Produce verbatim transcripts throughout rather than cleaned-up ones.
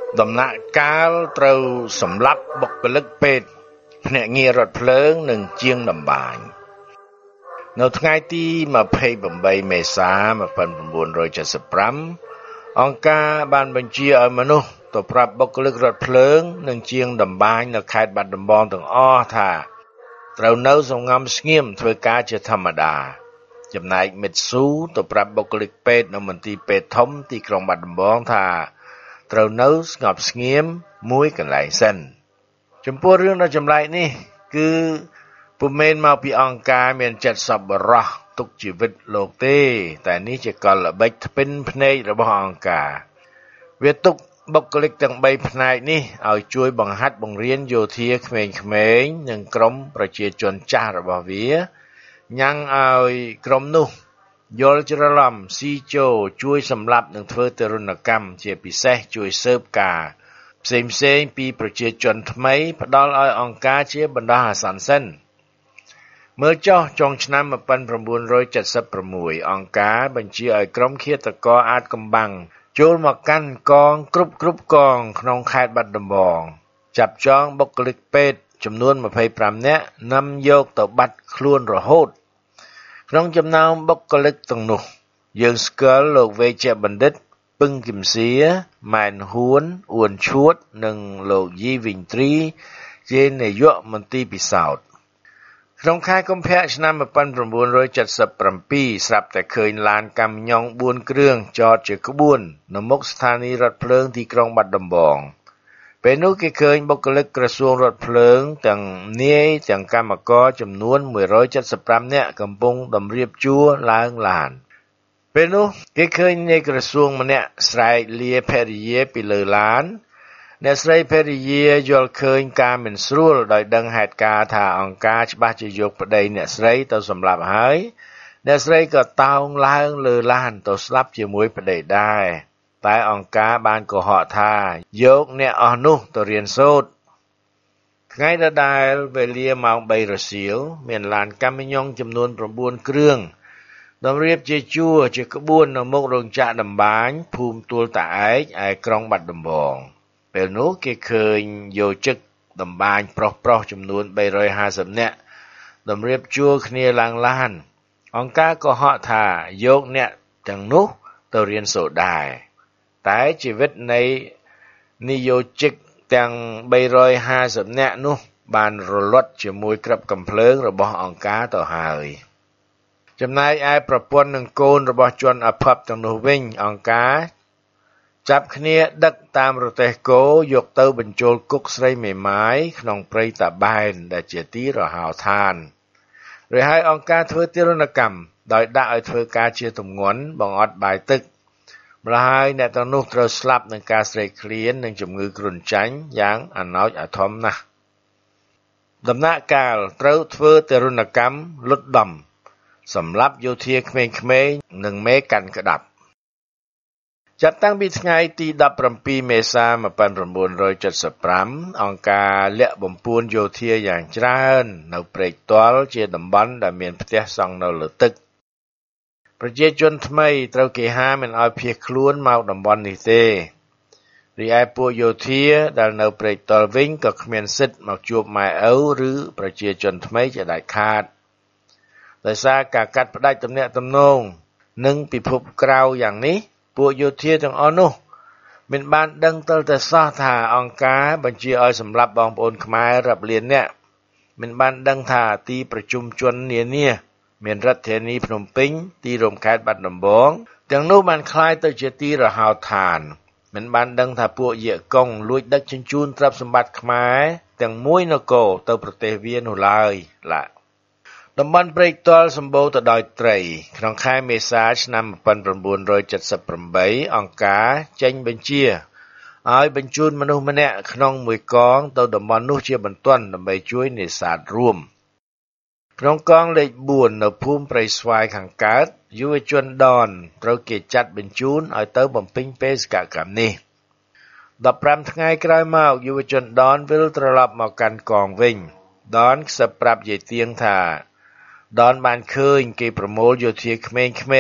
ដំណាក់កាលត្រូវសម្លាប់បុគ្គលិកពេទ្យភ្នាក់ងាររថភ្លើងនិងជាងដំបាននៅថ្ងៃទីម្ភៃប្រាំមេសា១៩៧៥អង្គការបានបញ្ជាឲ្យមនុស្សទៅប្រាប់បុគ្គលិករថភ្លើងនិងជាងដំបាននៅខេត្តបាត់ដំបងទាំងអស់ថាត្រូវនៅសង្ងំស្ងៀមធ្វើការជាធម្មតាចំណែកមិត្តស៊ូទៅប្រាប់បុគ្គលិកពេទ្យនៅមន្ទីរពេទ្យធំទីក្រុងបាត់ដំបងថាត្រូវនៅស្ងប់ស្ងៀមមួយកន្លែងសិនចំពោះរឿងដ៏ចម្លែកនេះគឺពុំមែនមកពីអង្គការមានចិត្តសប្បុរសទុកជីវិតលោកទេតែនេះជាកលល្បិចថ្ពិនភ្នែករបស់អង្គការវាទុកបុគ្គលិកទាំងបីផ្នែកនេះឲ្យជួយបង្ហាត់បង្រៀនយោធាក្មេងៗនិងក្រុមប្រជាជនចាស់របស់វាញ៉ាំងឲ្យក្រុមនោះយល់ច្រឡំស៊ីជោជួយសម្លាប់និងធ្វើទរណកម្មជាពិសេសជួយស៊ើបការផ្សេងផ្សេងពីប្រជាជនថ្មីផ្ដល់ឲ្យអង្គការជាបណ្ដោះអាសន្នសិនមើលចុះចុងឆ្នាំ១៩៧៦អង្គការបញ្ជាឲ្យក្រុមឃាតករអាថ៌កំបាំងចូលមកកាន់កងគ្រប់គ្រប់កងក្នុងខេត្តបាត់ដំបងចាប់ចងបុគ្គលិកពេទ្យចំនួនម្ភៃប្រាំនាក់នាំយកទៅបាត់ខ្លួនរហូតក្នុងចំណោមបុគ្គលិកទាំងនោះយើងស្គាល់លោកវេជ្ជបណ្ឌិតពឹងគឹមសៀម៉ែនហួនអួនឈួតនិងលោកយីវិញទ្រីជានាយកមន្ទីរពិសោធន៍ក្នុងខែកុម្ភៈឆ្នាំ១៩៧៧ស្រាប់តែឃើញឡានកាំញ៉ុងបួនគ្រឿងចតជាក្បួននៅមុខស្ថានីយ៍រថភ្លើងទីក្រុងបាត់ដំបងពេលនោះគេឃើញបុគ្គលិកក្រសួងរថភ្លើងទាំងនាយទាំងកម្មករចំនួនមួយរយ៧៥នាក់កំពុងតម្រៀបជួរឡើងឡានពេលនោះគេឃើញនាយក្រសួងម្នាក់ស្រែកលាភរិយាពីលើឡានអ្នកស្រីភរិយាយល់ឃើញការមិនស្រួលដោយដឹងហេតុការណ៍ថាអង្គការច្បាស់ជាយកប្តីអ្នកស្រីទៅសម្លាប់ហើយអ្នកស្រីក៏តោងឡើងលើឡានទៅស្លាប់ជាមួយប្តីដែរតែអង្គការបានកុហកថាយកអ្នកអស់នោះទៅរៀនសូត្រថ្ងៃដដែលវេលាម៉ោងបីរសៀលមានឡានកាំញ៉ុងចំនួន៩គ្រឿងតម្រៀបជាជួរជាក្បួននៅមុខរោងចក្រដំបានភូមិទួលតាឯកឯក្រុងបាត់ដំបងពេលនោះគេឃើញយោជិកដំបានប្រុសប្រុសចំនួនបីរយហាសិបនាក់តម្រៀបជួរគ្នាឡើងឡានអង្គការកុហកថាយកអ្នកទាំងនោះទៅរៀនសូត្រដែរតែជីវិតនៃនិយោជិកទាំងបីរយហាសិបនាក់នោះបានរលត់ជាមួយក្រឹបកំភ្លើងរបស់អង្គការទៅហើយចំណែកឯប្រពន្ធនិងកូនរបស់ជនអភ័ព្វទាំងនោះវិញអង្គការចាប់គ្នាដឹកតាមរទេះគោយកទៅបញ្ចូលគុកស្រីមេម៉ាយក្នុងព្រៃតាបែនដែលជាទីរហោឋានរួចហើយអង្គការធ្វើទារុណកម្មដោយដាក់ឲ្យធ្វើការជាទម្ងន់បង្អត់បាយទឹកម្ល៉េះហើយអ្នកទាំងនោះត្រូវស្លាប់នឹងការស្រេកឃ្លាននិងជំងឺគ្រុនចាញ់យ៉ាងអាណោចអាធំណាស់ដំណាក់កាលត្រូវធ្វើទារុណកម្មលុតដំសម្រាប់យោធាក្មេងៗនិងមេកាន់ក្តាប់ចាប់តាំងពីថ្ងៃទីដប់ប្រាំពីរមេសា១៩៧៥អង្គការលាក់បំពួនយោធាយ៉ាងច្រើននៅព្រែកទាល់ជាតំបន់ដែលមានផ្ទះសង់នៅលើទឹកប្រជាជនថ្មីត្រូវគេហាមិនឲ្យភៀសខ្លួនមកតំបន់នេះទេរីឯពួកយោធាដែលនៅព្រែកទាល់វិញក៏គ្មានសិទ្ធិមកជួបម៉ែឪឬប្រជាជនថ្មីជាដាច់ខាតដោយសារការកាត់ផ្តាច់ទំនាក់ទំនងនិងពិភពក្រៅយ៉ាងនេះពួកយោធាទាំងអស់នោះមិនបានដឹងទល់តែសោះថាអង្គការបញ្ជាឲ្យសម្លាប់បងប្អូនខ្មែររាប់លាននាក់មិនបានដឹងថាទីប្រជុំជននានាមានរដ្ឋធានីភ្នំពេញទីរួមខេត្តបាត់ដំបងទាំងនោះបានคล้ายទៅជាទីរហោឋានមិនបានដឹងថាពួកយាកុងលួចដឹកជញ្ជូនទ្រព្យសម្បត្តិខ្មែរទាំងមួយនគរទៅប្រទេសវានោះឡើយឡាតំបន់ព្រែកទាល់សម្បូរទៅដោយត្រីក្នុងខែមេសាឆ្នាំ១៩៧៨អង្គការចេញបញ្ជាឲ្យបញ្ជូនមនុស្សម្នាក់ក្នុងមួយកងទៅតំបន់នោះជាបន្ទាន់ដើម្បីជួយនេសាទរួមក្នុងកងលេខបួននៅភូមិព្រៃស្វាយខាងកើតយុវជនដនត្រូវគេចាត់បញ្ជូនឲ្យទៅបំពេញបេសកកម្មនេះដប់ប្រាំថ្ងៃក្រោយមកយុវជនដនវិលត្រឡប់មកកាន់កងវិញដនខ្សឹបប្រាប់យាយទៀងថាដនបានឃើញគេប្រមូលយោធាក្មេងៗ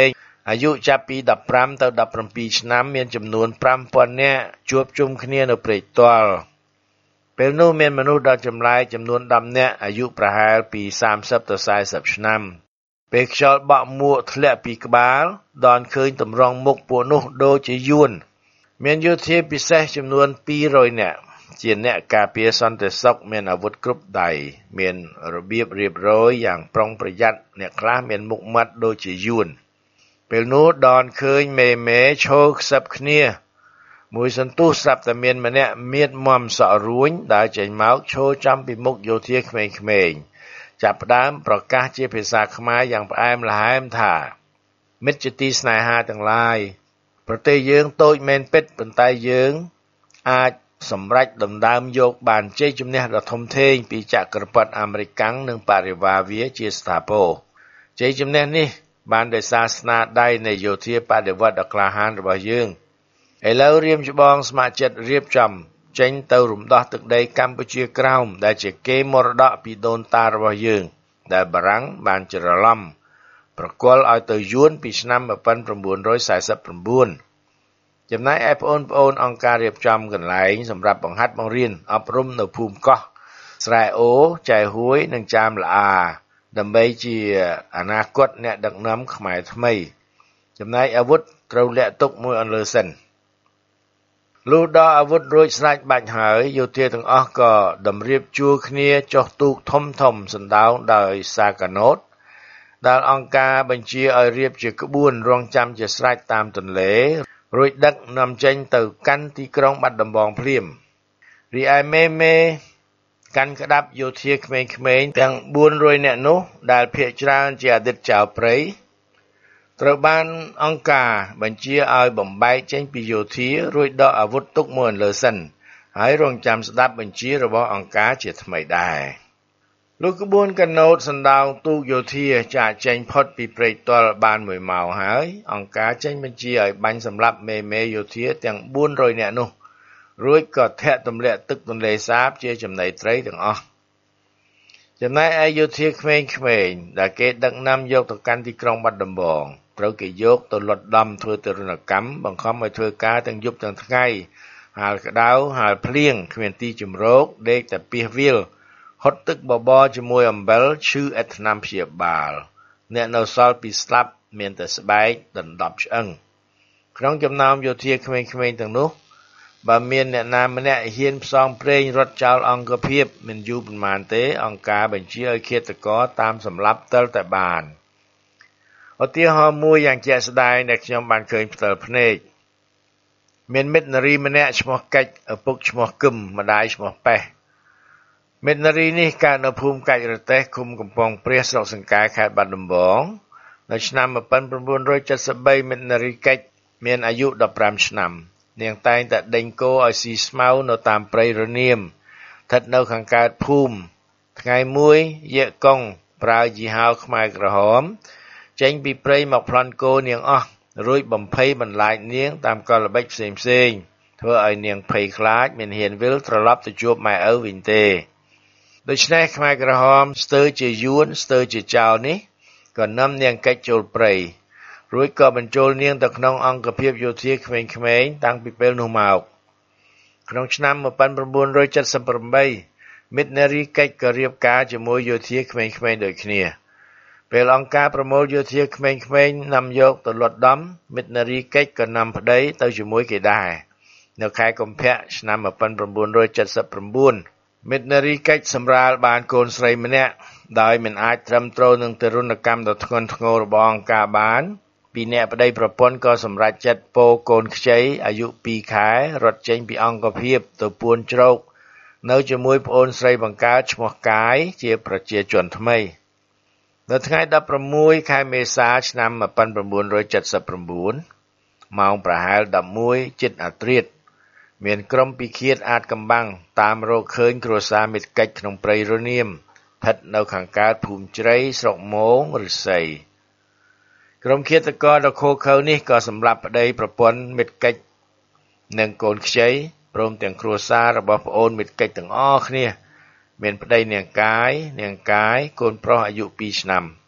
អាយុចាប់ពីដប់ប្រាំទៅដប់ប្រាំពីរឆ្នាំមានចំនួនប្រាំពាន់នាក់ជួបជុំគ្នានៅព្រែកទាល់ពេលនោះមានមនុស្សដ៏ចម្លែកចំនួនដប់នាក់អាយុប្រហែលពីសាមសិបទៅសែសិបឆ្នាំពេលខ្យល់បក់មួកធ្លាក់ពីក្បាលដនឃើញតម្រង់មុខពួកនោះដូចជាយួនមានយោធាពិសេសចំនួនពីររយនាក់ជាអ្នកការពារសន្តិសុខមានអាវុធគ្រប់ដៃមានរបៀបរៀបរយយ៉ាងប្រុងប្រយ័ត្នអ្នកខ្លះមានមុខមាត់ដូចជាយួនពេលនោះដនឃើញមេមេឈរខ្សឹបគ្នាមួយសន្ទុះស្រាប់តែមានម្នាក់មៀតមាំសក់រួញដើរចេញមកឈរចំពីមុខយោធាក្មេងៗចាប់ផ្ដើមប្រកាសជាភាសាខ្មែរយ៉ាងផ្អែមល្ហែមថាមិត្តជាទីស្នេហាទាំងឡាយប្រទេសយើងតូចមែនពិតប៉ុន្តែយើងអាចសម្រេចដណ្ដើមយកបានជ័យជំនះដ៏ធំធេងពីចក្រពត្តិអាមេរិកនិងបរិវារវាជាស្ថាពរជ័យជំនះនេះបានដោយសារស្នាដៃនៃយោធាបដិវត្តដ៏ក្លាហានរបស់យើងឥឡូវរៀមច្បងស្ម័គ្រចិត្តរៀបចំចេញទៅរំដោះទឹកដីកម្ពុជាក្រោមដែលជាកេរមរតកពីដូនតារបស់យើងដែលបារាំងបានច្រឡំប្រគល់ឲ្យទៅយួនពីឆ្នាំmột nghìn chín trăm四mươi chínចំណែកឯប្អូនប្អូនអង្គការរៀបចំកន្លែងសម្រាប់បង្ហាត់បង្រៀនអប់រំនៅភូមិកោះស្រែអូចែហួយនិងចាមល្អាដើម្បីជាអនាគតអ្នកដឹកនាំខ្មែរថ្មីចំណែកអាវុធត្រូវលាក់ទុកមួយអន្លើសិនលុះដល់អាវុធរួចស្រេចបាច់ហើយយោធាទាំងអស់ក៏តម្រៀបជួរគ្នាចុះទូកធំធំសណ្ដោងដោយសាកាណូតដែលអង្គការបញ្ជាឲ្យរៀបជាក្បួនរងចាំជាស្រេចតាមទន្លេរួចដឹកនាំចេញទៅកាន់ទីក្រុងបាត់ដំបងភ្លាមរីឯមេមេកាន់ក្តាប់យោធាក្មេងៗទាំងបួនរយនាក់នោះដែលភាគច្រើនជាអតីតចៅព្រៃត្រូវបានអង្គការបញ្ជាឲ្យបំបែកចេញពីយោធារួចដកអាវុធទុកមួយលើសិនហើយរងចាំស្ដាប់បញ្ជារបស់អង្គការជាថ្មីដែរលុះក្បួនកណូតសណ្ដោងទូកយោធាចាកចេញផុតពីព្រែកទាល់បានមួយម៉ោងហើយអង្គការចេញបញ្ជាឲ្យបាញ់សម្លាប់មេមេយោធាទាំងបួនរយនាក់នោះរួចក៏ធាក់ទម្លាក់ទឹកទន្លេសាបជាចំណីត្រីទាំងអស់ចំណែកឯយោធាក្មេងៗដែលគេដឹកនាំយកទៅកាន់ទីក្រុងបាត់ដំបងត្រូវគេយកទៅលត់ដំធ្វើទរណកម្មបង្ខំឲ្យធ្វើការទាំងយប់ទាំងថ្ងៃហាលក្តៅហាលភ្លៀងគ្មានទីជំរកដេកតែពាសវាលហត់ទឹកបបរជាមួយអំបិលឈឺឥតថ្នាំព្យាបាលអ្នកនៅសល់ពីស្លាប់មានតែស្បែកដណ្ដប់ឆ្អឹងក្នុងចំណោមយោធាក្មេងៗទាំងនោះបើមានអ្នកណាម្នាក់ហ៊ានផ្សងព្រេងរត់ចោលអង្គភាពមិនយូរប៉ុន្មានទេអង្គការបញ្ជាឲ្យឃាតករតាមសម្លាប់ទើបតែបានឧទាហរណ៍មួយយ៉ាងជាក់ស្ដែងដែលខ្ញុំបានឃើញផ្ទាល់ភ្នែកមានមិត្តនារីម្នាក់ឈ្មោះកិច្ចឪពុកឈ្មោះគឹមម្ដាយឈ្មោះប៉េះមិត្តនារីនេះកើតនៅភូមិកាច់រទេះឃុំកំពង់ព្រះស្រុកសង្កែខេត្តបាត់ដំបងនៅឆ្នាំmột nghìn chín trăm bảy mươi baមិត្តនារីកិច្ចមានអាយុដប់ប្រាំឆ្នាំនាងតែងតែដេញគោឲ្យស៊ីស្មៅនៅតាមព្រៃរនាមស្ថិតនៅខាងកើតភូមិថ្ងៃមួយយេកុងប្រើយីហោខ្មែរក្រហមចេញពីព្រៃមកប្លន់គោនាងអស់រួចបំភ័យបន្លាចនាងតាមកលល្បិចផ្សេងផ្សេងធ្វើឲ្យនាងភ័យខ្លាចមិនហ៊ានវិលត្រឡប់ទៅជួបម៉ែឪវិញទេដូច្នេះខ្មែរក្រហមស្ទើរជាយួនស្ទើរជាចោរនេះក៏នាំនាងកិច្ចចូលព្រៃរួចក៏បញ្ចូលនាងទៅក្នុងអង្គភាពយោធាក្មេងៗតាំងពីពេលនោះមកក្នុងឆ្នាំmột nghìn chín trăm bảy mươi támមិត្តនារីកិច្ចក៏រៀបការជាមួយយោធាក្មេងៗដូចគ្នាពេលអង្គការប្រមូលយោធាក្មេងៗនាំយកទៅលត់ដំមិត្តនារីកិច្ចក៏នាំប្តីទៅជាមួយគេដែរនៅខែកុម្ភៈឆ្នាំmột nghìn chín trăm bảy mươi chínមិត្តនារីកិច្ចសម្រាលបានកូនស្រីម្នាក់ដោយមិនអាចត្រឹមត្រូវនឹងទរណកម្មដ៏ធ្ងន់ធ្ងររបស់អង្គការបានពីអ្នកប្តីប្រពន្ធក៏សម្រេចចិត្តពោកូនខ្ចីអាយុពីរខែរត់ចេញពីអង្គភាពទៅពួនជ្រោកនៅជាមួយប្អូនស្រីបង្កើតឈ្មោះកាយជាប្រជាជនថ្មីនៅថ្ងៃដប់ប្រាំមួយខែមេសាឆ្នាំmột nghìn chín trăm bảy mươi chínម៉ោងប្រហែលដប់មួយជិតអាធ្រាត្រមានក្រុមពិឃាតអាតកំបាំងតាមរកឃើញគ្រួសារមិត្តកិច្ចក្នុងព្រៃរនាមស្ថិតនៅខាងកើតភូមិជ្រៃស្រុកមោងរិស័យក្រុមឃាតករដ៏ឃោរឃៅនេះក៏សម្លាប់ប្តីប្រពន្ធមិត្តកិច្ចនិងកូនខ្ចីព្រមទាំងគ្រួសាររបស់ប្អូនមិត្តកិច្ចទាំងអស់គ្នាមានប្តីនាងកាយនាងកាយកូនប្រុសអាយុពីរឆ្នាំ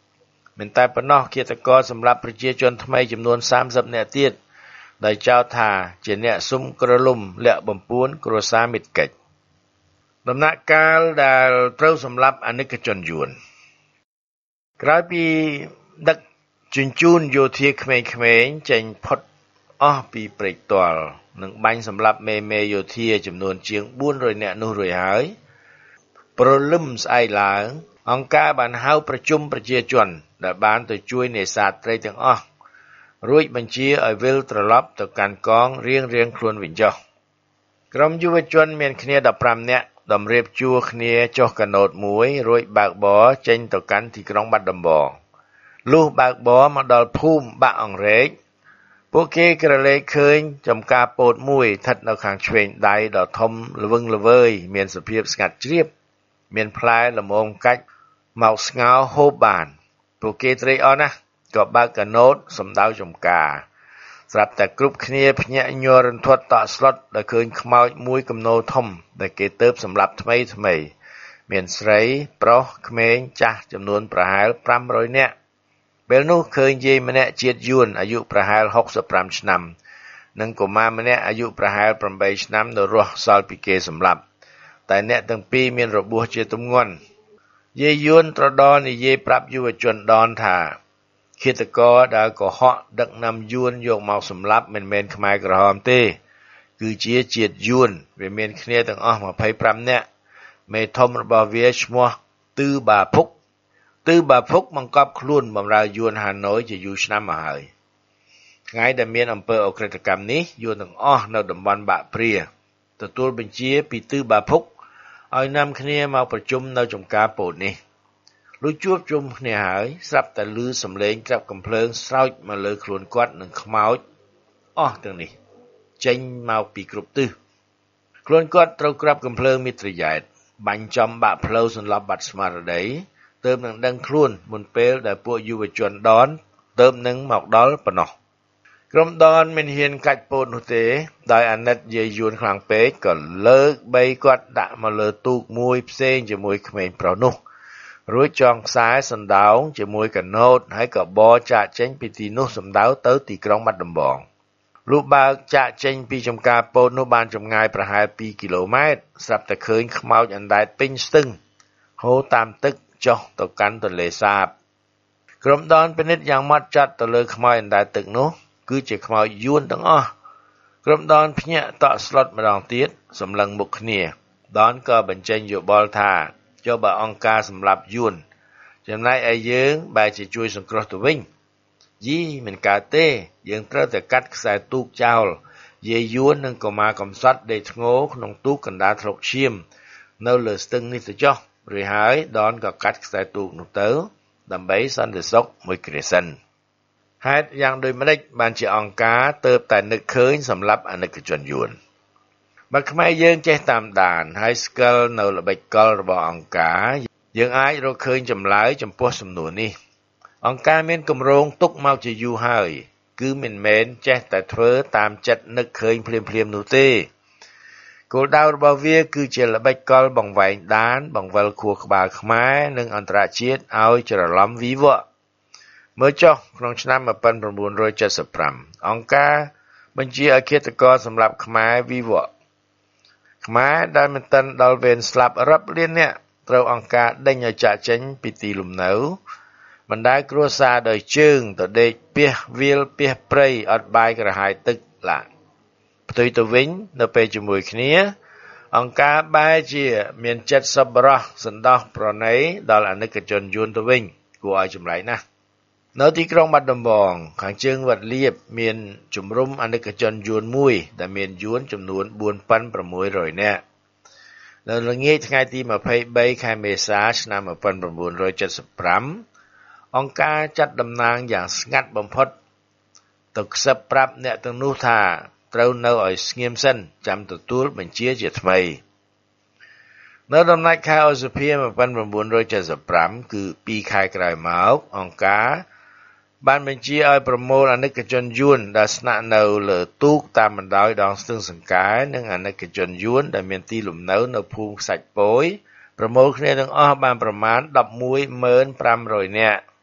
មិនតែប៉ុណ្ណោះឃាតករសម្រាប់ប្រជាជនថ្មីចំនួនសាមសិបនាក់ទៀតដោយចោទថាជាអ្នកស៊ុំក្រលុំលាក់បំពួនគ្រួសារមិត្តកិច្ចដំណាក់កាលដែលត្រូវសម្លាប់អនិកជនយួនក្រោយពីដឹកជញ្ជូនយោធាក្មេងៗចេញផុតអស់ពីព្រែកទាល់និងបាញ់សម្លាប់មេមេយោធាចំនួនជាងបួនរយនាក់នោះរួចហើយព្រលឹមស្អែកឡើងអង្គការបានហៅប្រជុំប្រជាជនដែលបានទៅជួយនេសាទត្រីទាំងអស់រួចបញ្ជាឲ្យវិលត្រឡប់ទៅកាន់កងរៀងរៀងខ្លួនវិញចុះក្រុមយុវជនមានគ្នាដប់ប្រាំនាក់តម្រៀបជួរគ្នាចុះកាណូតមួយរួចបើកបរចេញទៅកាន់ទីក្រុងបាត់ដំបងលុះបើកបរមកដល់ភូមិបាក់អង្រែកពួកគេក្រឡេកឃើញចំការពោតមួយស្ថិតនៅខាងឆ្វេងដៃដ៏ធំល្វឹងល្វើយមានសភាពស្ងាត់ជ្រាបមានផ្លែល្មមកាច់មកស្ងោរហូបបានពួកគេត្រេកអរណាស់ក៏បើកកាណូតសម្ដៅចំការស្រាប់តែគ្រប់គ្នាភ្ញាក់ញ័ររន្ធត់តក់ស្លុតដែលឃើញខ្មោចមួយគំនោធំដែលគេទៅបសម្លាប់ថ្មីថ្មីមានស្រីប្រុសក្មេងចាស់ចំនួនប្រហែលប្រាំរយនាក់ពេលនោះឃើញយាយម្នាក់ជាតិយួនអាយុប្រហែលហុកសិបប្រាំឆ្នាំនិងកុមារម្នាក់អាយុប្រហែលប្រាំបីឆ្នាំនៅរស់សល់ពីគេសម្លាប់តែអ្នកទាំងពីរមានរបួសជាទម្ងន់យាយយួនត្រដរនិយាយប្រាប់យុវជនដនថាឃាតករដែលកុហកដឹកនាំយួនយកមកសម្លាប់មិនមែនខ្មែរក្រហមទេគឺជាជាតិយួនវាមានគ្នាទាំងអស់ម្ភៃប្រាំនាក់មេធំរបស់វាឈ្មោះទឺបាភុកទឺបាភុកបង្កប់ខ្លួនបម្រើយួនហាណូយជាយូរឆ្នាំមកហើយថ្ងៃដែលមានអំពើអក្រិតកម្មនេះយួនទាំងអស់នៅតំបន់បាក់ព្រាទទួលបញ្ជាពីទឺបាភុកឲ្យនាំគ្នាមកប្រជុំនៅចំការពោតនេះលុះជួបជុំគ្នាហើយស្រាប់តែឮសំឡេងក្រាបកំភ្លើងស្រោចមកលើខ្លួនគាត់និងខ្មោចអស់ទាំងនេះចេញមកពីគ្រប់ទិសខ្លួនគាត់ត្រូវក្រាបកំភ្លើងមិត្តយែតបាញ់ចំបាក់ផ្លូវសន្លប់បាត់ស្មារតីទើបនឹងដឹងខ្លួនមុនពេលដែលពួកយុវជនដនទើបនឹងមកដល់ប៉ុណ្ណោះក្រុមដនមិនហ៊ានកាច់ពោតនោះទេដោយអាណិតយាយយួនខ្លាំងពេកក៏លើកបីគាត់ដាក់មកលើទូកមួយផ្សេងជាមួយក្មេងប្រុសនោះរួចចងខ្សែសណ្ដោងជាមួយកាណូតហើយក៏បរចាកចេញពីទីនោះសម្ដៅទៅទីក្រុងបាត់ដំបងលុះបើកចាកចេញពីចំការពោតនោះបានចម្ងាយប្រហែលពីរគីឡូម៉ែត្រស្រាប់តែឃើញខ្មោចអណ្ដែតពេញស្ទឹងហូរតាមទឹកចុះទៅកាន់ទន្លេសាបក្រុមដនពិនិត្យយ៉ាងម៉ត់ចត់ទៅលើខ្មោចអណ្ដែតទឹកនោះគឺជាខ្មោចយួនទាំងអស់ក្រុមដនភ្ញាក់តក់ស្លុតម្ដងទៀតសម្លឹងមុខគ្នាដនក៏បញ្ចេញយោបល់ថាចុះបើអង្គការសម្លាប់យួនចំណែកឯយើងបែរជាជួយសង្គ្រោះទៅវិញយីមិនកើតទេយើងត្រូវតែកាត់ខ្សែទូកចោលយាយយួននិងកុមារកំសត់ដេកធ្ងោក្នុងទូកកណ្ដាលថ្លុកឈាមនៅលើស្ទឹងនេះទៅចុះរួចហើយដនក៏កាត់ខ្សែទូកនោះទៅដើម្បីសន្តិសុខមួយគ្រាសិនហេតុយ៉ាងដូចម្តេចបានជាអង្គការទើបតែនឹកឃើញសម្រាប់អនិកជនយួនបើខ្មែរយើងចេះតាមដានហើយស្គាល់នៅល្បិចកលរបស់អង្គការយើងអាចរកឃើញចម្លើយចំពោះសំណួរនេះអង្គការមានគម្រោងទុកមកជាយូរហើយគឺមិនមែនចេះតែធ្វើតាមចិត្តនឹកឃើញភ្លាមៗនោះទេគោលដៅរបស់វាគឺជាល្បិចកលបង្វែងដានបង្វិលខួរក្បាលខ្មែរនិងអន្តរជាតិឲ្យច្រឡំវីវក់មើលចុះក្នុងឆ្នាំmột nghìn chín trăm bảy mươi lămអង្គការបញ្ជាឲ្យឃាតករសម្រាប់ខ្មែរវីវក់ខ្មែរដែលមិនទាន់ដល់វេនស្លាប់រាប់លាននាក់ត្រូវអង្គការដេញឲ្យចាក់ចេញពីទីលំនៅបណ្ដាគ្រួសារដោយជើងទៅដេកពះវាលពះព្រៃអត់បាយក្រហាយទឹកឡាផ្ទុយទៅវិញនៅពេលជាមួយគ្នាអង្គការបែរជាមានចិត្តសប្បុរសសន្តោសប្រណីដល់អនិកជនយួនទៅវិញគួរឲ្យចម្លែកណាស់នៅទីក្រុងបាត់ដំបងខាងជើងវត្តលៀបមានជំរំអនិកជនយួនមួយដែលមានយួនចំនួនបួនពាន់ប្រាំមួយរយនាក់នៅល្ងាចថ្ងៃទីម្ភៃបីខែមេសាឆ្នាំmột nghìn chín trăm bảy mươi lămអង្គការចាត់តំណាងយ៉ាងស្ងាត់បំផុតទៅខ្សឹបប្រាប់អ្នកទាំងនោះថាត្រូវនៅឲ្យស្ងៀមសិនចាំទទួលបញ្ជាជាថ្មីនៅដំណាច់ខែឧសភាmột nghìn chín trăm bảy mươi lămគឺពីរខែក្រោយមកអង្គការបានបញ្ជាឲ្យប្រមូលអនិកជនយួនដែលស្នាក់នៅលើទូកតាមបណ្ដោយដងស្ទឹងសង្កែនិងអនិកជនយួនដែលមានទីលំនៅនៅភូមិខ្សាច់ពយប្រមូលគ្នាទាំងអស់បានប្រមាណmột mươi một nghìn năm trămនាក់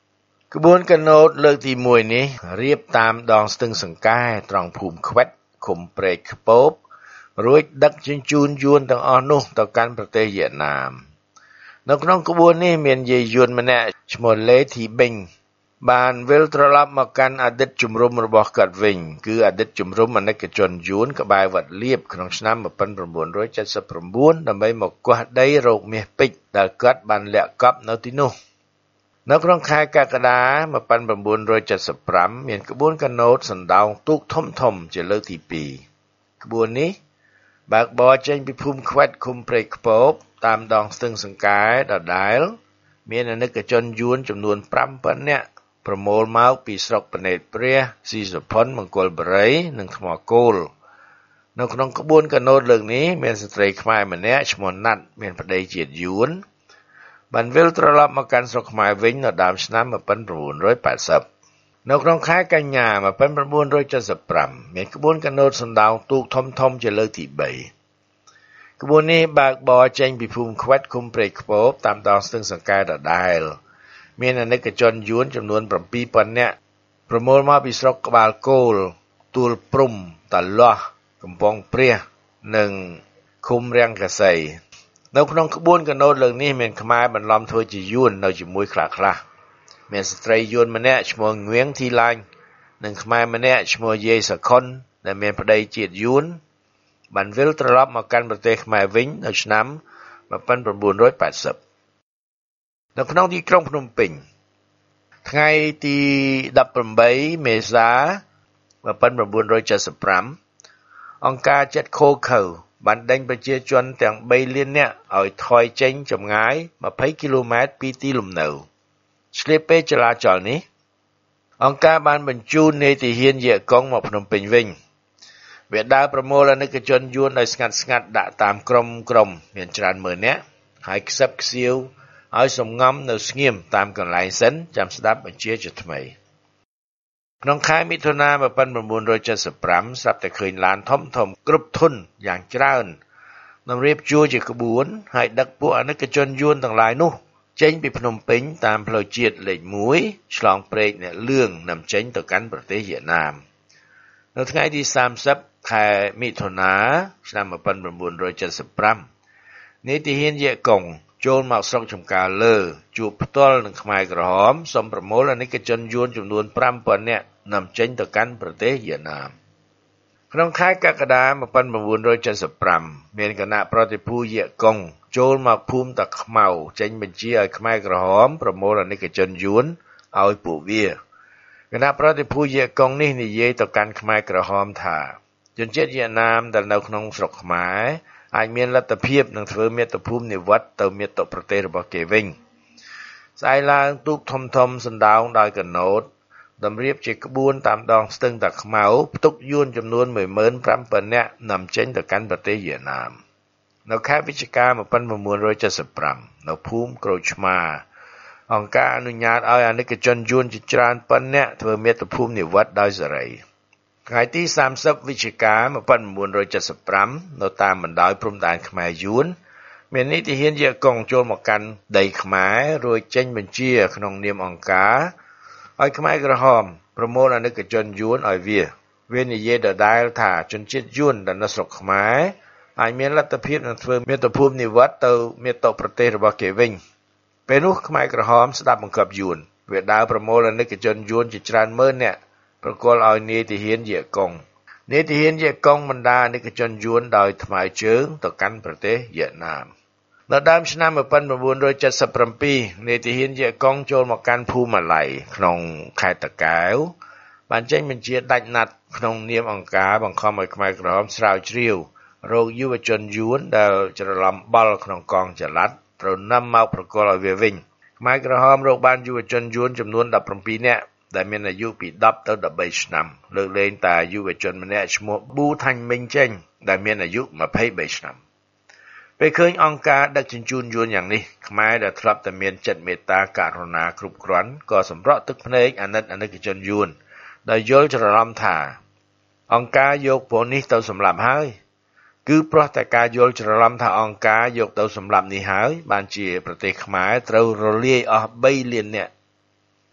ក្បួនកណូតលើកទីមួយនេះរៀបតាមដងស្ទឹងសង្កែត្រង់ភូមិខ្វិតឃុំព្រែកខ្ពបរួចដឹកជញ្ជូនយួនទាំងអស់នោះទៅកាន់ប្រទេសវៀតណាមនៅក្នុងក្បួននេះមានយាយយួនម្នាក់ឈ្មោះលេធីប៊ីងបានវិលត្រឡប់មកកាន់អតីតជំរំរបស់គាត់វិញគឺអតីតជំរំអនិកជនយួនក្បែរវត្តលៀបក្នុងឆ្នាំmột nghìn chín trăm bảy mươi chínដើម្បីមកគាស់ដីរោគមាសពេជ្រដែលគាត់បានលាក់កប់នៅទីនោះនៅក្នុងខែកក្កដាmột nghìn chín trăm bảy mươi lămមានក្បួនកណូតសណ្ដោងទូកធំធំជាលើកទីពីរក្បួននេះបើកបរចេញពីភូមិខ្វិតឃុំព្រែកខ្ពបតាមដងស្ទឹងសង្កែដដែលមានអនិកជនយួនចំនួនfiveប៉ុណ្ណនាក់ប្រមូលមកពីស្រុកបណេតព្រះស៊ីសុផុនមង្គលបុរីនិងថ្មគោលនៅក្នុងក្បួនកណូតលើកនេះមានស្ត្រីខ្មែរម្នាក់ឈ្មោះណាត់មានប្តីជាតិយួនបានវិលត្រឡប់មកកាន់ស្រុកខ្មែរវិញនៅដើមឆ្នាំmột nghìn chín trăm tám mươiនៅក្នុងខែកញ្ញាmột nghìn chín trăm bảy mươi lămមានក្បួនកណូតសណ្ដោងទូកធំធំជាលើកទីបីក្បួននេះបើកបរចេញពីភូមិខ្វិតឃុំព្រែកខ្ពបតាមដងស្ទឹងសង្កែដដែលមានអនិកជនយួនចំនួនsevenពាន់នាក់ប្រមូលមកពីស្រុកក្បាលគោលទួលព្រំតាលាស់កំពង់ព្រះនិងឃុំរាំងកសីនៅក្នុងក្បួនកណូតលើកនេះមានខ្មែរបន្លំធ្វើជាយួននៅជាមួយខ្លះខ្លះមានស្ត្រីយួនម្នាក់ឈ្មោះងៀងធីឡាញ់និងខ្មែរម្នាក់ឈ្មោះយាយសខុនដែលមានប្តីជាតិយួនបានវិលត្រឡប់មកកាន់ប្រទេសខ្មែរវិញនៅឆ្នាំmột nghìn chín trăm tám mươiនៅក្នុងទីក្រុងភ្នំពេញថ្ងៃទីeighteenមេសាmột nghìn chín trăm bảy mươi lămអង្គការចិត្តខូខើបានដេញប្រជាជនទាំងthreeលាននាក់ឲ្យថយចេញចម្ងាយtwentyគីឡូម៉ែត្រពីទីលំនៅឆ្លៀតពេលចរាចរណ៍នេះអង្គការបានបញ្ជូននាយទាហានយេកុងមកភ្នំពេញវិញវាដើរប្រមូលអនិកជនយួនដោយស្ងាត់ស្ងាត់ដាក់តាមក្រុមក្រុមមានច្រើនម៉ឺននាក់ហើយខ្សឹបខ្សៀវឲ្យសំងំនៅស្ងៀមតាមកន្លែងសិនចាំស្ដាប់បញ្ជាជាថ្មីក្នុងខែមិថុនាmột nghìn chín trăm bảy mươi lămស្រាប់តែឃើញឡានធំធំគ្រប់ធុនយ៉ាងច្រើននឹងរៀបជួរជាក្បួនហើយដឹកពួកអនិកជនយួនទាំងឡាយនោះចេញពីភ្នំពេញតាមផ្លូវជាតិលេខoneឆ្លងព្រែកអ្នកលឿងនាំចេញទៅកាន់ប្រទេសវៀតណាមនៅថ្ងៃទីthirtyខែមិថុនាឆ្នាំmột nghìn chín trăm bảy mươi lămនាយទាហានយេកុងចូលមកស្រុកចំការលើជួបផ្ទាល់នឹងខ្មែរក្រហមសូមប្រមូលអនិកជនយួនចំនួនfiveពាន់នាក់នាំចេញទៅកាន់ប្រទេសវៀតណាមក្នុងខែកក្កដាmột nghìn chín trăm bảy mươi lămមានគណៈប្រតិភូយេកុងចូលមកភូមិតាខ្មៅចេញបញ្ជាឲ្យខ្មែរក្រហមប្រមូលអនិកជនយួនឲ្យពួកវាគណៈប្រតិភូយេកុងនេះនិយាយទៅកាន់ខ្មែរក្រហមថាជនជាតិវៀតណាមដែលនៅក្នុងស្រុកខ្មែរអាចមានលទ្ធភាពនឹងធ្វើមាតុភូមិនិវត្តទៅមាតុប្រទេសរបស់គេវិញស្អែកឡើងទូកធំធំសណ្ដោងដោយកណូតតម្រៀបជាក្បួនតាមដងស្ទឹងតាខ្មៅផ្ទុកយួនចំនួនone thousand fiveពាន់នាក់នាំចេញទៅកាន់ប្រទេសវៀតណាមនៅខែវិច្ឆិកាmột nghìn chín trăm bảy mươi lămនៅភូមិក្រូចឆ្មាអង្គការអនុញ្ញាតឲ្យអនិកជនយួនជាច្រើនពាន់នាក់ធ្វើមាតុភូមិនិវត្តដោយសេរីថ្ងៃទីthirtyវិច្ឆិកាmột nghìn chín trăm bảy mươi lămនៅតាមបណ្ដោយព្រំដែនខ្មែរយួនមាននាយទាហានយេកុងចូលមកកាន់ដីខ្មែររួចចេញបញ្ជាក្នុងនាមអង្គការឲ្យខ្មែរក្រហមប្រមូលអនិកជនយួនឲ្យវាវានិយាយដដែលថាជនជាតិយួនដែលនៅស្រុកខ្មែរអាចមានលទ្ធភាពនឹងធ្វើមាតុភូមិនិវត្តទៅមាតុប្រទេសរបស់គេវិញពេលនោះខ្មែរក្រហមស្ដាប់បង្គាប់យួនវាដើរប្រមូលអនិកជនយួនជាច្រើនម៉ឺននាក់ប្រគល់ឲ្យនាយទាហានយេកុងនាយទាហានយេកុងបណ្ដាអនិកជនយួនដោយថ្មើរជើងទៅកាន់ប្រទេសវៀតណាមនៅដើមឆ្នាំmột nghìn chín trăm bảy mươi sevenនាយទាហានយេកុងចូលមកកាន់ភូមិម៉ាឡៃក្នុងខេត្តតាកែវបានចេញបញ្ជាដាច់ណាត់ក្នុងនាមអង្គការបង្ខំឲ្យខ្មែរក្រហមស្រាវជ្រាវរោគយុវជនយួនដែលច្រឡំបល់ក្នុងកងចល័តត្រូវនាំមកប្រគល់ឲ្យវាវិញខ្មែរក្រហមរកបានយុវជនយួនចំនួនseventeenនាក់ដែលមានអាយុពីtenទៅthirteenឆ្នាំលើកលែងតែយុវជនម្នាក់ឈ្មោះប៊ូថាញ់មិញចេញដែលមានអាយុtwenty-threeឆ្នាំពេលឃើញអង្គការដឹកជញ្ជូនយួនយ៉ាងនេះខ្មែរដែលធ្លាប់តែមានចិត្តមេត្តាករុណាគ្រប់គ្រាន់ក៏សម្រក់ទឹកភ្នែកអាណិតអនិកជនយួនដោយយល់ច្រឡំថាអង្គការយកពួកនេះទៅសម្លាប់ហើយគឺព្រោះតែការយល់ច្រឡំថាអង្គការយកទៅសម្លាប់នេះហើយបានជាប្រទេសខ្មែរត្រូវរលាយអស់threeលាននាក់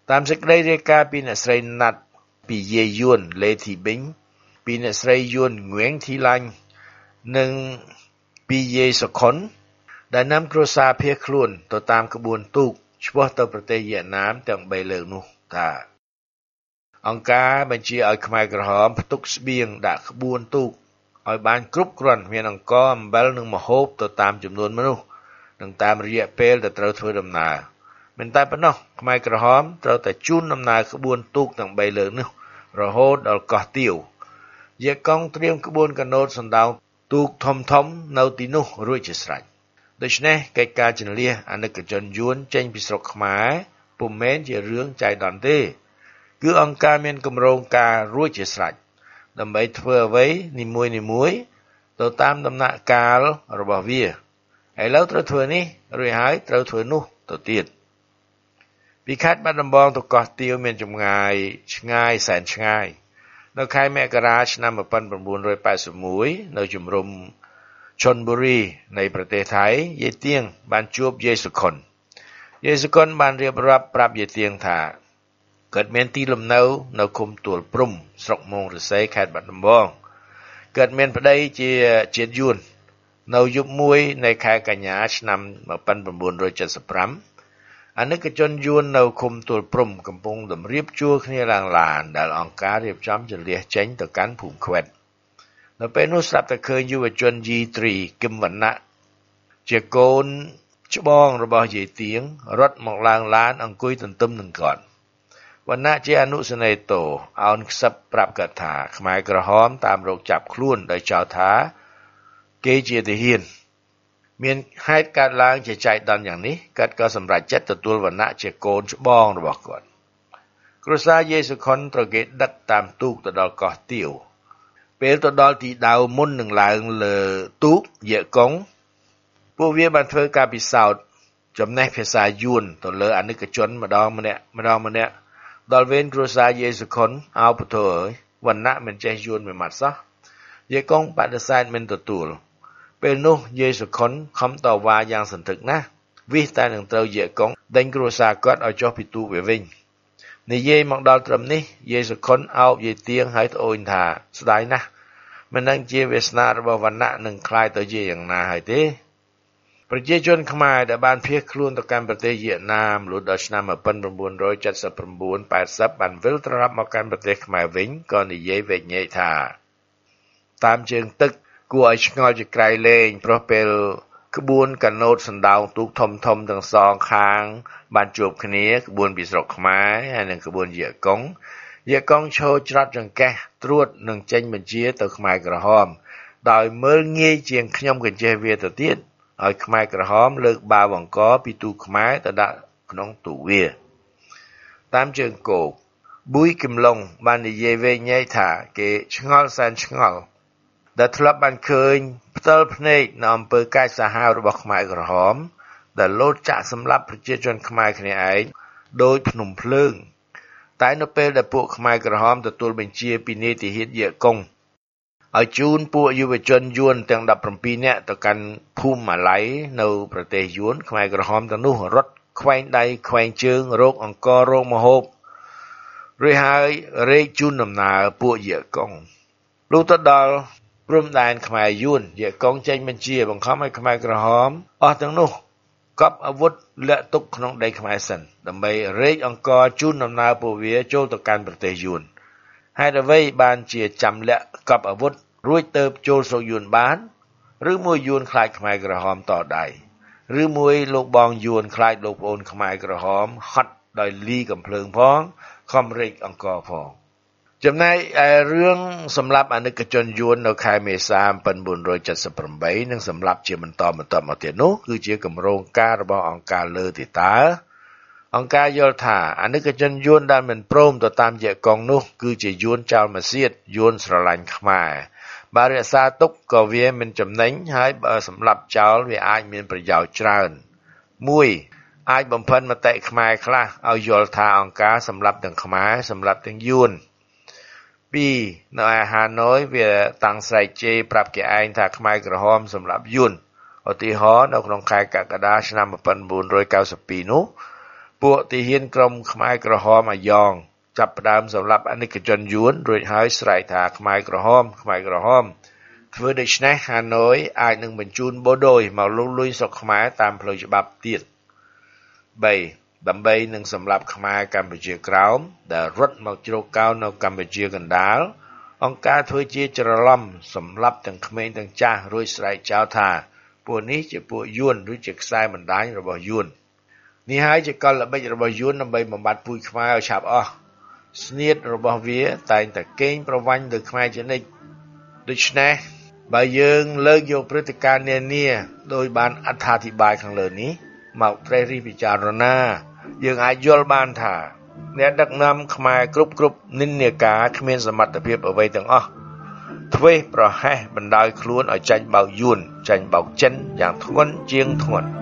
តាមសេចក្តីរាយការណ៍ពីអ្នកស្រីណាត់ពីយាយយួនលេធីប៊ីងពីអ្នកស្រីយួនងឿងធីឡាញ់និងពីយាយសុខុនដែលនាំគ្រួសារភៀសខ្លួនទៅតាមក្បួនទូកឆ្ពោះទៅប្រទេសវៀតណាមទាំងបីលើកនោះថាអង្គការបញ្ជាឲ្យខ្មែរក្រហមផ្ទុកស្បៀងដាក់ក្បួនទូកឲ្យបានគ្រប់គ្រាន់មានអង្ករអំបិលនិងម្ហូបទៅតាមចំនួនមនុស្សនិងតាមរយៈពេលដែលត្រូវធ្វើដំណើរមិនតែប៉ុណ្ណោះខ្មែរក្រហមត្រូវតែជូនដំណើរក្បួនទូកទាំងបីលើកនោះរហូតដល់កោះទាវយាកុងត្រៀមក្បួនកាណូតសណ្ដោងទូកធំធំនៅទីនោះរួចជាស្រេចដូច្នេះកិច្ចការជន្លៀសអនិកជនយួនចេញពីស្រុកខ្មែរពុំមែនជារឿងចៃដន្យទេគឺអង្គការមានគម្រោងការរួចជាស្រេចដើម្បីធ្វើអ្វីនីមួយនីមួយទៅតាមដំណាក់កាលរបស់វាឥឡូវត្រូវធ្វើនេះរួចហើយត្រូវធ្វើនោះទៅទៀតពីខេត្តបាត់ដំបងទៅកោះទាវមានចម្ងាយឆ្ងាយសែនឆ្ងាយនៅខែមករាឆ្នាំmột nghìn chín trăm tám mươi mốtនៅជំរំឈុនបុរីនៃប្រទេសថៃយាយទៀងបានជួបយាយសុខុនយាយសុខុនបានរៀបរាប់ប្រាប់យាយទៀងថាគាត់មានទីលំនៅនៅឃុំទួលព្រំស្រុកមោងរស័យខេត្តបាត់ដំបងគាត់មានប្តីជាជាតិយួននៅយប់មួយនៃខែកញ្ញាឆ្នាំmột nghìn chín trăm bảy mươi lămអនិកជនយួននៅឃុំទួលព្រំកំពុងតម្រៀបជួរគ្នាឡើងឡានដែលអង្គការរៀបចំជលះចេញទៅកាន់ភូមិខ្វិតនៅពេលនោះស្រាប់តែឃើញយុវជនយីទ្រីគឹមវណ្ណៈជាកូនច្បងរបស់យាយទៀងរត់មកឡើងឡានអង្គុយទន្ទឹមនឹងគាត់វណ្ណៈជាអនុសេនីយ៍តូអោនខ្សឹបប្រាប់គាត់ថាខ្មែរក្រហមតាមរកចាប់ខ្លួនដោយចោទថាគេជាទាហានមានហេតុកើតឡើងជាចៃដន្យយ៉ាងនេះគាត់ក៏សម្រេចចិត្តទទួលវណ្ណៈជាកូនច្បងរបស់គាត់គ្រួសារយាយសុខុនត្រូវគេដឹកតាមទូកទៅដល់កោះទាវពេលទៅដល់ទីដៅមុននឹងឡើងលើទូកយាកុងពួកវាបានធ្វើការពិសោធន៍ចំណេះភាសាយួនទៅលើអនិកជនម្ដងម្នាក់ម្ដងម្នាក់ដល់វេនគ្រួសារយាយសុខុនអោបទោអើយវណ្ណៈមិនចេះយួនមួយម៉ាត់សោះយាកុងបដិសេធមិនទទួលពេលនោះយាយសុខុនខំតវ៉ាយ៉ាងសន្ធឹកណាស់វិសតែនឹងត្រូវយាកុងដេញគ្រួសារគាត់ឲ្យចុះពីទូកវាវិញនិយាយមកដល់ត្រឹមនេះយាយសុខុនអោបយាយទៀងហើយត្អូញថាស្ដាយណាស់មិនដឹងជាវាសនារបស់វណ្ណៈនឹងคล้ายទៅជាយ៉ាងណាហើយទេប្រជាជនខ្មែរដែលបានភៀសខ្លួនទៅកាន់ប្រទេសវៀតណាមលុះដល់ឆ្នាំmột nghìn chín trăm bảy mươi chín 80បានវិលត្រឡប់មកកាន់ប្រទេសខ្មែរវិញក៏និយាយវែកញែកថាតាមជើងទឹកគួរឲ្យឆ្ងល់ជាក្រៃលែងព្រោះពេលក្បួនកាណូតសណ្ដោងទូកធំធំទាំងសងខាងបានជួបគ្នាក្បួនពីស្រុកខ្មែរហើយនិងក្បួនយាកុងយាកុងឈរច្រត់ចង្កេះត្រួតនិងចេញបញ្ជាទៅខ្មែរក្រហមដោយមើលងាយជាងខ្ញុំកញ្ចេះវាទៅទៀតឲ្យខ្មែរក្រហមលើកបាវអង្គរពីទូកខ្មែរទៅដាក់ក្នុងទូកវាតាមជើងគោកប៊ុយគឹមឡុងបាននិយាយវែងញែកថាគេឆ្ងល់សែនឆ្ងល់ដែលធ្លាប់បានឃើញផ្ទាល់ភ្នែកនៅអំពើកាចសាហាវរបស់ខ្មែរក្រហមដែលលោតចាក់សម្លាប់ប្រជាជនខ្មែរគ្នាឯងដោយភ្នំភ្លើងតែនៅពេលដែលពួកខ្មែរក្រហមទទួលបញ្ជាពីនាយទាហានយាកុងឲ្យជូនពួកយុវជនយួនទាំងដប់ប្រាំពីរនាក់ទៅកាន់ភូមិម៉ាឡៃនៅប្រទេសយួនខ្មែរក្រហមទាំងនោះរត់ខ្វែងដៃខ្វែងជើងរកអង្គររកម្ហូបរួចហើយរែកជូនដំណើរពួកយាកុងលុះទៅដល់ព្រំដែនខ្មែរយួនយាកុងចេញបញ្ជាបង្ខំឲ្យខ្មែរក្រហមអស់ទាំងនោះកប់អាវុធលាក់ទុកក្នុងដីខ្មែរសិនដើម្បីរែកអង្គរជូនដំណើរពួកវាចូលទៅកាន់ប្រទេសយួនហេតុអ្វីបានជាចាំលាក់កប់អាវុធរួចទៅចូលស្រុកយួនបានឬមួយយួនខ្លាចខ្មែរក្រហមតដៃឬមួយលោកបងយួនខ្លាចលោកប្អូនខ្មែរក្រហមហត់ដោយលីកំភ្លើងផងខំរែកអង្គរផងចំណែកឯរឿងសម្រាប់អនិកជនយួននៅខែមេសាmột nghìn chín trăm bảy mươi támនិងសម្រាប់ជាបន្តបន្តមកទៀតនោះគឺជាគម្រោងការរបស់អង្គការលើទីតើអង្គការយល់ថាអនិកជនយួនដែលមិនព្រមទៅតាមយាកុងនោះគឺជាយួនចោលម៉ាសៀតយួនស្រឡាញ់ខ្មែរបើរក្សាទុកក៏វាមិនចំណេញហើយបើសម្រាប់ចោលវាអាចមានប្រយោជន៍ច្រើនមួយអាចបំផិនមតិខ្មែរខ្លះឲ្យយល់ថាអង្គការសម្រាប់ទាំងខ្មែរសម្រាប់ទាំងយួនពីរនៅឯហាណូយវាតាំងស្រែកជេរប្រាប់គេឯងថាខ្មែរក្រហមសម្រាប់យួនឧទាហរណ៍នៅក្នុងខែកក្កដាឆ្នាំmột nghìn chín trăm chín mươi haiនោះពួកទាហានក្រុមខ្មែរក្រហមអាយ៉ងចាប់ផ្ដើមសម្រាប់អនិកជនយួនរួចហើយស្រែកថាខ្មែរក្រហមខ្មែរក្រហមធ្វើដូច្នេះហាណូយអាចនឹងបញ្ជូនបូដូយមកលុកលុយស្រុកខ្មែរតាមផ្លូវច្បាប់ទៀតបីដើម្បីនឹងសម្រាប់ខ្មែរកម្ពុជាក្រោមដែលរត់មកជ្រកកោននៅកម្ពុជាកណ្ដាលអង្គការធ្វើជាច្រឡំសម្រាប់ទាំងក្មេងទាំងចាស់រួចស្រែកចោទថាពួកនេះជាពួកយួនឬជាខ្សែបណ្ដាញរបស់យួននេះហើយជាកលល្បិចរបស់យួនដើម្បីបំបត្តិពូជខ្មែរឲ្យឆាប់អស់ស្នៀតរបស់វាតែងតែកេងប្រវ័ញ្ចលើខ្មែរជានិច្ចដូច្នេះបើយើងលើកយកព្រឹត្តិការណ៍នានាដោយបានអត្ថាធិប្បាយខាងលើនេះមកត្រេះរិះពិចារណាយើងអាចយល់បានថាអ្នកដឹកនាំខ្មែរគ្រប់គ្រប់និន្នាការគ្មានសមត្ថភាពអ្វីទាំងអស់ធ្វេសប្រហែសបណ្ដោយខ្លួនឲ្យចាញ់បោកយួនចាញ់បោកចិនយ៉ាងធ្ងន់ជាងធ្ងន់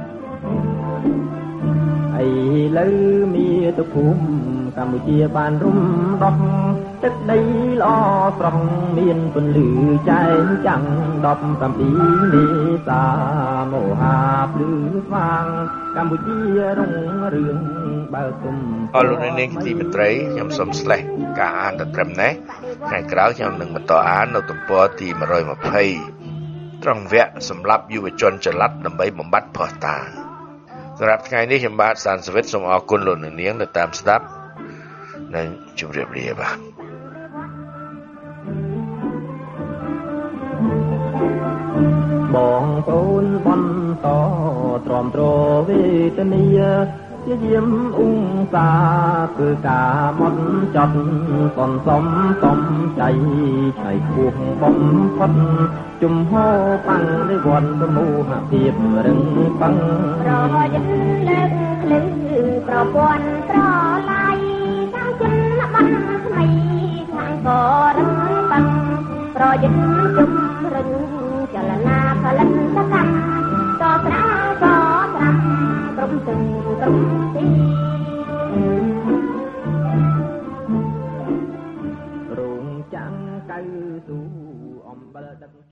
ឥឡូវមាតុភូមិកម្ពុជាបានរំដោះទឹកដីល្អស្រស់មានពន្លឺចែងចាំងដប់ប្រាំពីរមេសាមោហាភ្លឺស្វាងកម្ពុជារុងរឿងបើទុំអរលោកនាងទីមេត្រីខ្ញុំសូមស្លេះការអានទៅត្រឹមនេះថ្ងៃក្រោយខ្ញុំនឹងបន្តអាននៅទំព័រទីone hundred twentyត្រង់វគ្គសម្រាប់យុវជនចល័តដើម្បីបំបត្តិភស្តុតាងសម្រាប់ថ្ងៃនេះខ្ញុំបាទសានសវិតសូមអរគុណលោកនាងដែលតាមស្ដាប់និងជម្រាបលាបាទបងប្អូនបន្តទ្រាំទ្រវេទនាជាយាមអ៊ុងសាគឺការមត់ចត់សន្សំសំចៃឆ្នៃគួងបំផុតជំហរបាំងនៃវត្តសមូហភាពរឹងប៉ឹងប្រយិនលើកភ្លឺប្រព័ន្ធត្រឡៃខាងជនបទថ្មីខាងក៏រឹងប៉ឹងប្រយិនជំរុញចលនាផលិតកម្មតស្រាតស្រាក្រុមទាំងក្រុមទីរោងចាំងកៅស៊ូអំបិលដឹក